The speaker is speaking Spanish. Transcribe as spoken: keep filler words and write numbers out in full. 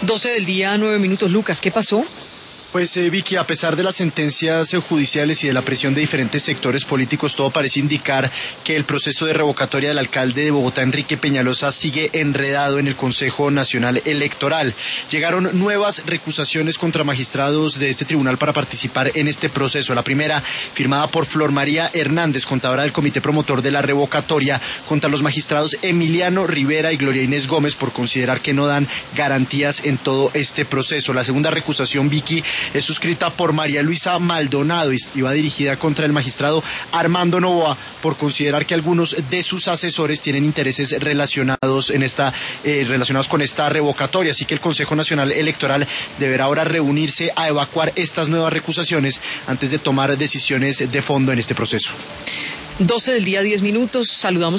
doce del día, nueve minutos. Lucas, ¿qué pasó? Pues eh, Vicky, a pesar de las sentencias eh, judiciales y de la presión de diferentes sectores políticos, todo parece indicar que el proceso de revocatoria del alcalde de Bogotá, Enrique Peñalosa, sigue enredado en el Consejo Nacional Electoral. Llegaron nuevas recusaciones contra magistrados de este tribunal para participar en este proceso. La primera, firmada por Flor María Hernández, contadora del comité promotor de la revocatoria, contra los magistrados Emiliano Rivera y Gloria Inés Gómez por considerar que no dan garantías en todo este proceso. La segunda recusación, Vicky, es suscrita por María Luisa Maldonado y va dirigida contra el magistrado Armando Novoa por considerar que algunos de sus asesores tienen intereses relacionados en esta eh, relacionados con esta revocatoria. Así que el Consejo Nacional Electoral deberá ahora reunirse a evacuar estas nuevas recusaciones antes de tomar decisiones de fondo en este proceso. doce del día, diez minutos. Saludamos